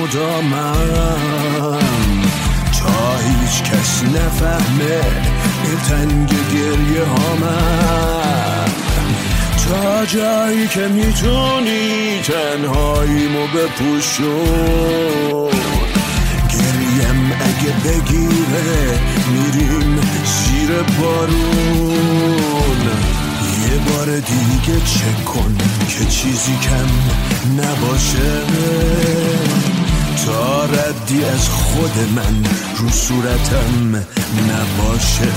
مدامم تا هیچ کس نفهمه دلتنگ گریه هامم، تا جایی که میتونی تنهاییمو بپوشون. گریم اگه بگیره میریم زیر بارون. یه بار دیگه چک کن که چیزی کم نباشه، تا ردی از خود من رو صورتم نباشه.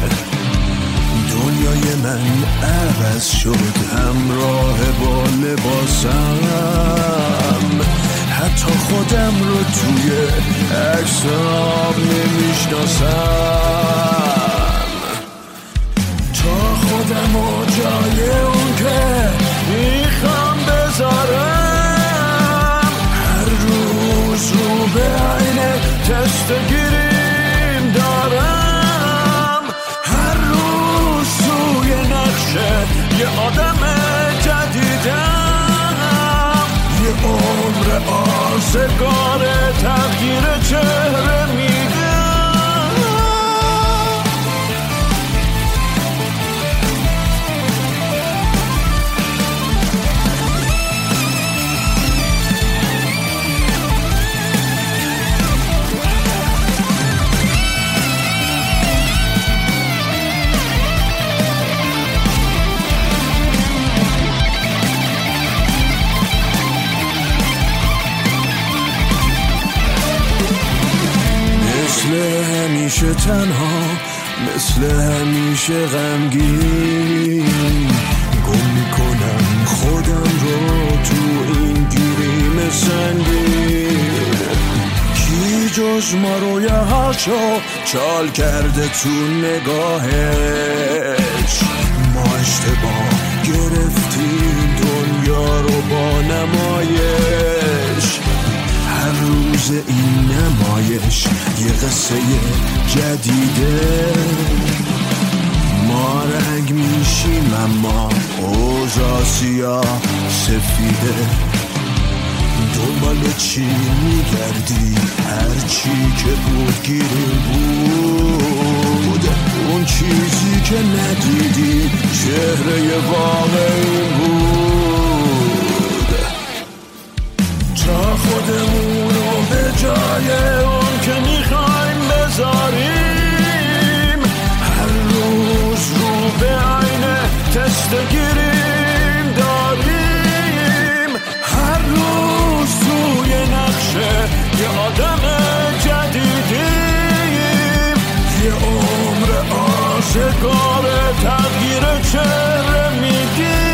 دنیای من عوض شد همراه با لباسم، حتی خودم رو توی عکسام نمیشناسم. تا خودم رو جای اون که میخوام بذارم، هر روز رو به عینه تست گیریم دارم. هر روز توی نقشه یه آدم جدیدم، یه عمر آزگار تغییر چهره میدم. مثل همیشه تنها، مثل همیشه غمگین، گم میکنم خودم رو تو این گیریم سنگین. کی جز ما رو یه هاشو چال کرده تو نگاهش؟ ما اشتباه گرفتیم دنیا رو با نمایش. هر روز این نمایش یه قصه جدیده. ما رنگ میشیم اما اوضاع سیاه سفیده. دنبال چی میگردی؟ هر چی که بود گیریم بود. اون چیزی که ندیدی چهره واقعی بود. تا خودمون رو به جای اون که میخوایم بذاریم، هر روز رو به عینه تست گیریم داریم. هر روز توی نقشه یه آدم جدیدیم، یه عمر آزگار تغییر چهره میدیم.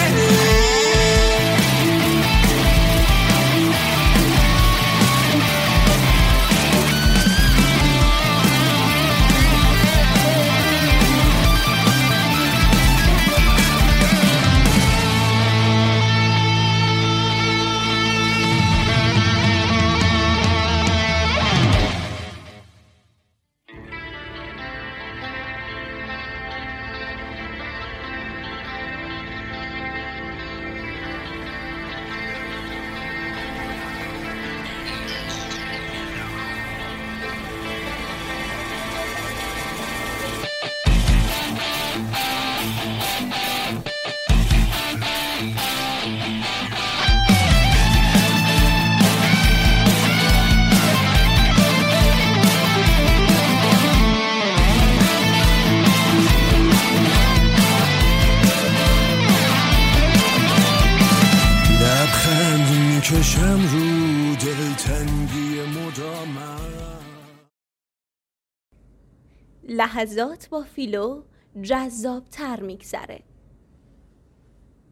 کشم رو دلتنگی مدامم. لحظات با فیلو جذاب تر میگذره.